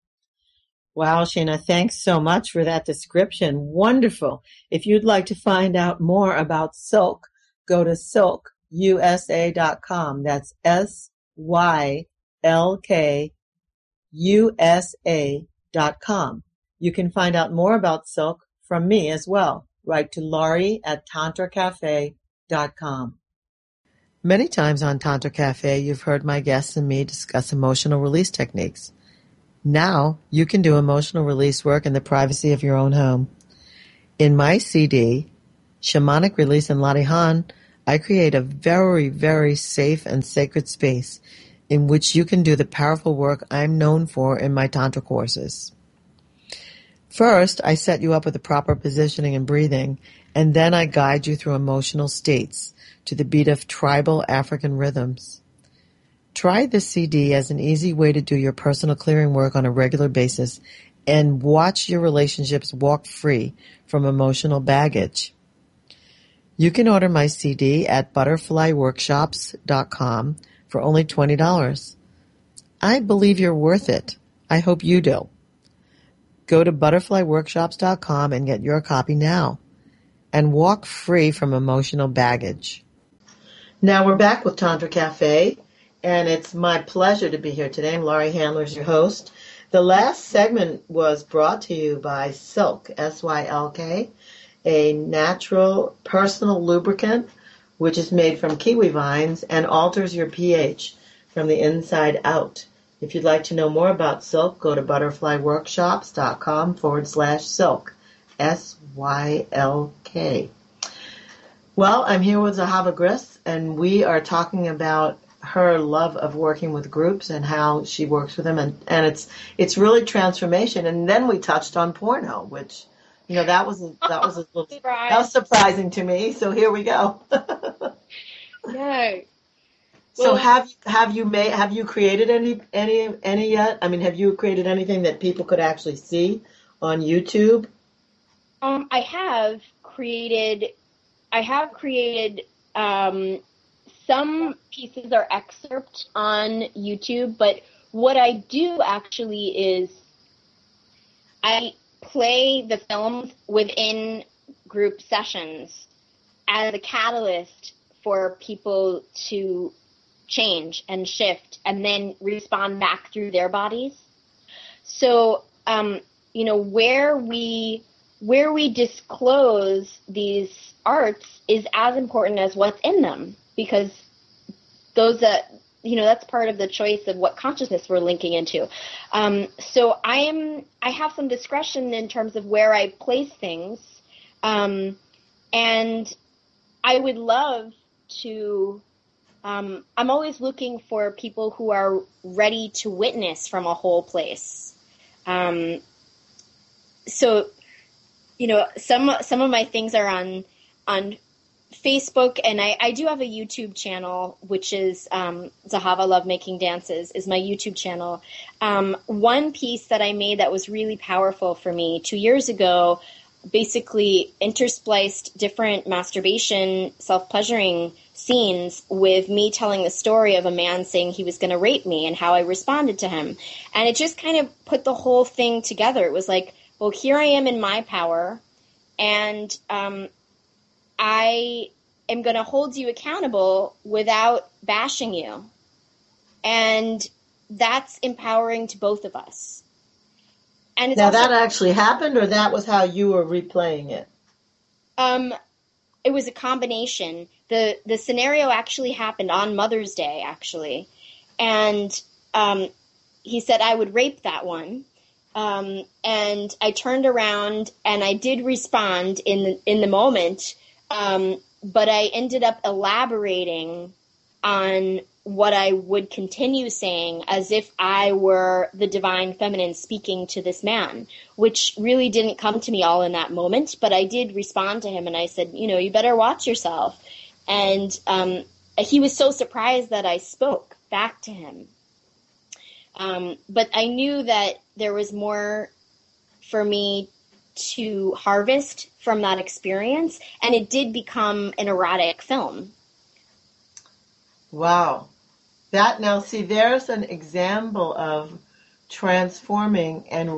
Wow, Shana, thanks so much for that description. Wonderful. If you'd like to find out more about Silk, go to silk u s a dot com. That's S Y L K U S A dot com. You can find out more about Silk from me as well. Write to Laurie at tantra cafe dot com. Many times on Tantra Cafe, you've heard my guests and me discuss emotional release techniques. Now, you can do emotional release work in the privacy of your own home. In my C D, Shamanic Release in Latihan, I create a very, very safe and sacred space in which you can do the powerful work I'm known for in my Tantra courses. First, I set you up with the proper positioning and breathing, and then I guide you through emotional states to the beat of tribal African rhythms. Try this C D as an easy way to do your personal clearing work on a regular basis and watch your relationships walk free from emotional baggage. You can order my C D at butterfly workshops dot com for only twenty dollars. I believe you're worth it. I hope you do. Go to butterfly workshops dot com and get your copy now and walk free from emotional baggage. Now we're back with Tantra Cafe, and it's my pleasure to be here today. I'm Laurie Handlers, your host. The last segment was brought to you by Silk, S Y L K, a natural personal lubricant which is made from kiwi vines and alters your pH from the inside out. If you'd like to know more about Silk, go to butterfly workshops dot com forward slash silk, S Y L K. Well, I'm here with Zahava Griss, and we are talking about her love of working with groups and how she works with them, and, and it's it's really transformation. And then we touched on porno, which, you know, that was a, that was a little, that was surprising to me. So here we go. Yeah. So Well, have have you made have you created any any any yet? I mean, have you created anything that people could actually see on YouTube? Um, I have created, I have created, um, some pieces are excerpts on YouTube, but what I do actually is I play the films within group sessions as a catalyst for people to change and shift and then respond back through their bodies. So, um, you know, where we where we disclose these arts is as important as what's in them, because those that, you know, that's part of the choice of what consciousness we're linking into. Um, so I am, I have some discretion in terms of where I place things. Um, and I would love to Um, I'm always looking for people who are ready to witness from a whole place. Um, so, you know, some some of my things are on on Facebook, and I, I do have a YouTube channel, which is um, Zahava Love Making Dances is my YouTube channel. Um, one piece that I made that was really powerful for me two years ago basically interspliced different masturbation, self-pleasuring scenes with me telling the story of a man saying he was going to rape me and how I responded to him. And it just kind of put the whole thing together. It was like, well, here I am in my power, and um, I am going to hold you accountable without bashing you. And that's empowering to both of us. And it's now, also, that actually happened, or that was how you were replaying it? Um, it was a combination. The the scenario actually happened on Mother's Day, actually. And um, he said I would rape that one. Um, and I turned around and I did respond in the, in the moment, um, but I ended up elaborating on what I would continue saying as if I were the divine feminine speaking to this man, which really didn't come to me all in that moment, but I did respond to him and I said, you know, you better watch yourself. And um, he was so surprised that I spoke back to him. Um, but I knew that there was more for me to harvest from that experience, and it did become an erotic film. Wow. That now, see, there's an example of transforming and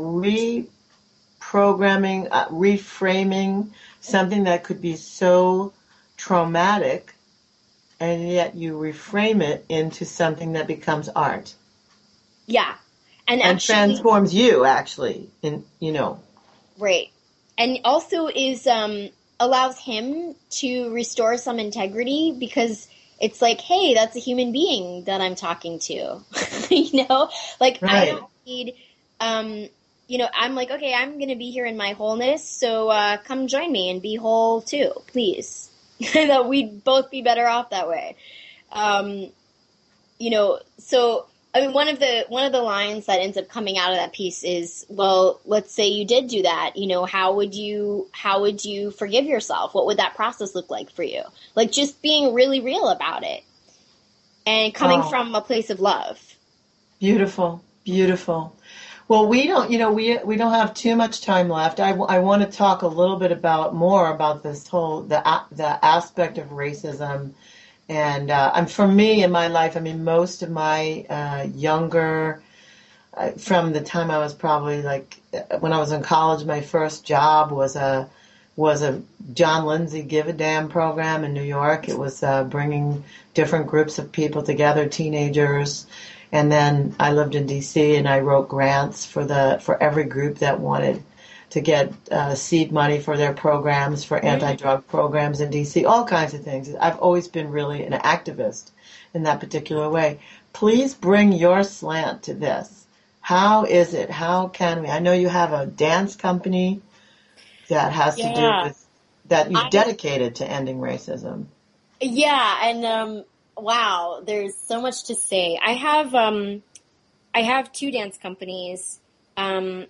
reprogramming, uh, reframing something that could be so traumatic, and yet you reframe it into something that becomes art. Yeah. And, and actually, transforms you, actually, in, you know. Right. And also is um, allows him to restore some integrity, because it's like, hey, that's a human being that I'm talking to, you know, like right. I don't need, um, you know, I'm like, okay, I'm going to be here in my wholeness. So, uh, come join me and be whole too, please. That we'd both be better off that way. Um, you know, so, I mean, one of the, one of the lines that ends up coming out of that piece is, well, let's say you did do that, you know, how would you, how would you forgive yourself? What would that process look like for you? Like, just being really real about it and coming oh. from a place of love. Beautiful. Beautiful. Well, we don't, you know, we, we don't have too much time left. I, I want to talk a little bit about more about this whole, the, the aspect of racism. And uh, I'm for me in my life, I mean, most of my uh, younger, uh, from the time I was probably like, when I was in college, my first job was a was a John Lindsay Give a Damn program in New York. It was uh, bringing different groups of people together, teenagers. And then I lived in D C and I wrote grants for the for every group that wanted to get uh, seed money for their programs, for anti-drug programs in D C, all kinds of things. I've always been really an activist in that particular way. Please bring your slant to this. How is it? How can we? I know you have a dance company that has yeah. to do with, that you've I, dedicated to ending racism. Yeah, and um, wow, there's so much to say. I have, um, I have two dance companies. Um,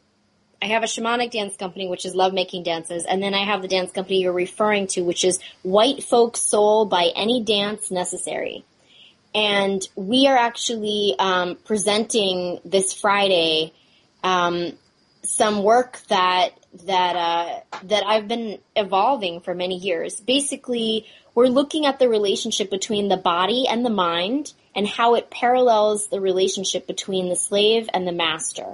I have a shamanic dance company, which is Love Making Dances, and then I have the dance company you're referring to, which is White Folk Soul by Any Dance Necessary. And we are actually um, presenting this Friday um, some work that that uh, that I've been evolving for many years. Basically, we're looking at the relationship between the body and the mind and how it parallels the relationship between the slave and the master.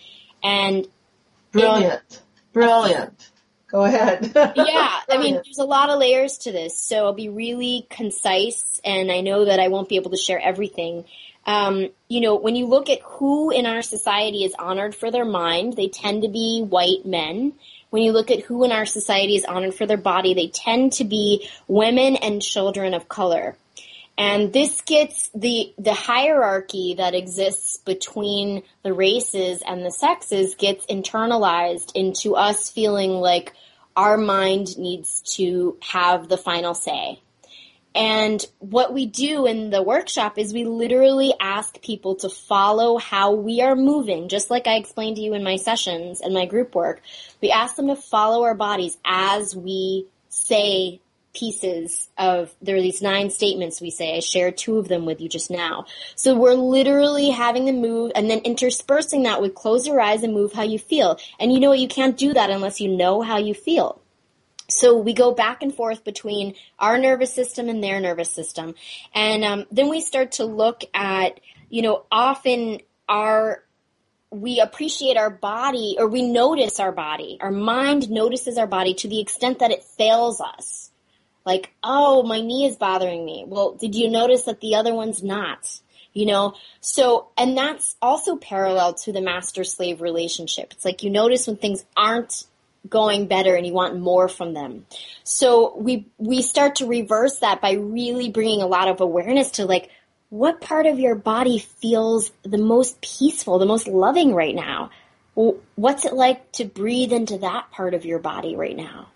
And Brilliant. Brilliant. Go ahead. Yeah. I mean, there's a lot of layers to this, so I'll be really concise, and I know that I won't be able to share everything. Um, you know, when you look at who in our society is honored for their mind, they tend to be white men. When you look at who in our society is honored for their body, they tend to be women and children of color. And this gets the the hierarchy that exists between the races and the sexes gets internalized into us feeling like our mind needs to have the final say. And what we do in the workshop is we literally ask people to follow how we are moving, just like I explained to you in my sessions and my group work. We ask them to follow our bodies as we say pieces of, there are these nine statements we say. I shared two of them with you just now. So we're literally having them move and then interspersing that with close your eyes and move how you feel. And you know what? You can't do that unless you know how you feel. So we go back and forth between our nervous system and their nervous system. And um, then we start to look at, you know, often our, we appreciate our body, or we notice our body. Our mind notices our body to the extent that it fails us. Like, oh, my knee is bothering me. Well, did you notice that the other one's not? You know, so, and that's also parallel to the master-slave relationship. It's like you notice when things aren't going better and you want more from them. So we we start to reverse that by really bringing a lot of awareness to, like, what part of your body feels the most peaceful, the most loving right now? What's it like to breathe into that part of your body right now?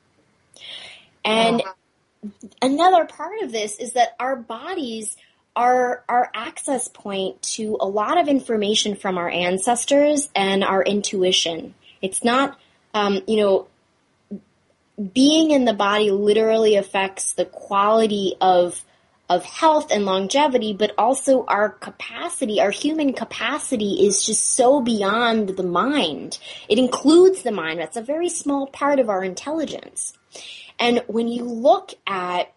And another part of this is that our bodies are our access point to a lot of information from our ancestors and our intuition. It's not Um, you know, being in the body literally affects the quality of of health and longevity, but also our capacity, our human capacity is just so beyond the mind. It includes the mind. That's a very small part of our intelligence. And when you look at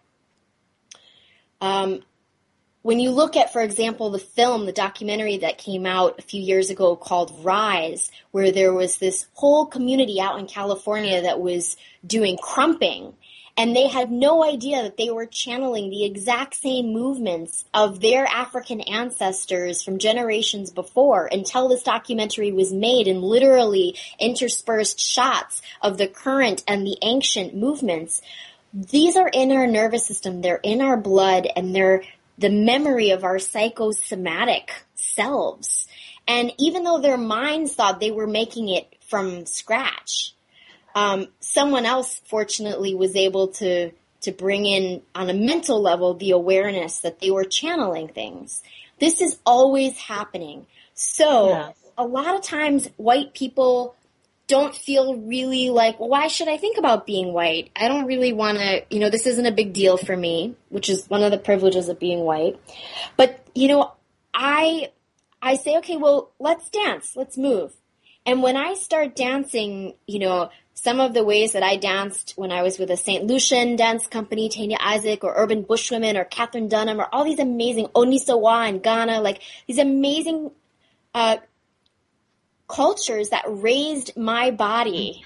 um, When you look at, for example, the film, the documentary that came out a few years ago called Rise, where there was this whole community out in California that was doing crumping, and they had no idea that they were channeling the exact same movements of their African ancestors from generations before until this documentary was made and literally interspersed shots of the current and the ancient movements. These are in our nervous system, they're in our blood, and they're the memory of our psychosomatic selves. And even though their minds thought they were making it from scratch, um, someone else fortunately was able to, to bring in on a mental level the awareness that they were channeling things. This is always happening. So yes. A lot of times white people don't feel really like, well, why should I think about being white? I don't really want to, you know, this isn't a big deal for me, which is one of the privileges of being white. But, you know, I I say, okay, well, let's dance, let's move. And when I start dancing, you know, some of the ways that I danced when I was with a Saint Lucian dance company, Tanya Isaac, or Urban Bushwomen, or Catherine Dunham, or all these amazing, Onisawa in Ghana, like these amazing uh cultures that raised my body.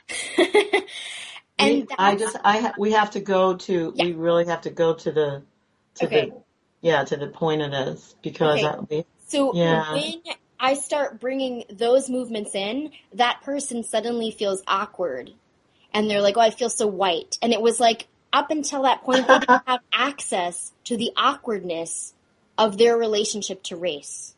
And we, I just, I, ha- we have to go to, yeah. we really have to go to the, to okay. the, yeah, to the point of this because, okay. we, so yeah. when I start bringing those movements in, that person suddenly feels awkward and they're like, oh, I feel so white. And it was like, up until that point, they didn't have access to the awkwardness of their relationship to race.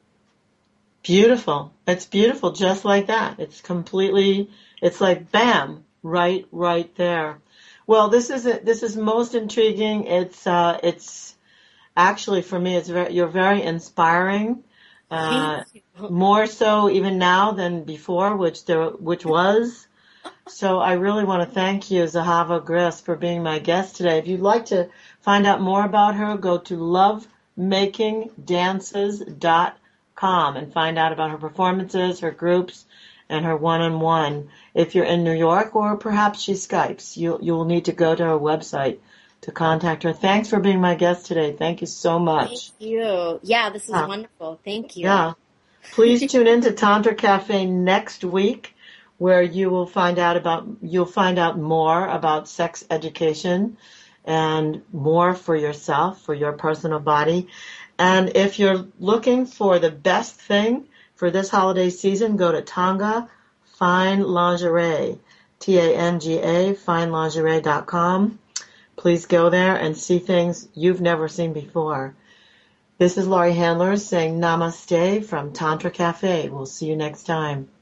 Beautiful. It's beautiful, just like that. It's completely, it's like bam, right, right there. Well, this is a, this is most intriguing. It's uh, it's actually for me, it's very, you're very inspiring. Uh, more so even now than before, which there, which was. So I really want to thank you, Zahava Griss, for being my guest today. If you'd like to find out more about her, go to love making dances dot com. Com and find out about her performances, her groups, and her one-on-one. If you're in New York or perhaps she Skypes, you you will need to go to her website to contact her. Thanks for being my guest today. Thank you so much. Thank you. Yeah, this is yeah. wonderful. Thank you. Yeah. Please tune in to Tantra Cafe next week, where you will find out about you'll find out more about sex education and more for yourself, for your personal body. And if you're looking for the best thing for this holiday season, go to Tanga Fine Lingerie, T A N G A, fine lingerie dot com. Please go there and see things you've never seen before. This is Laurie Handler saying namaste from Tantra Cafe. We'll see you next time.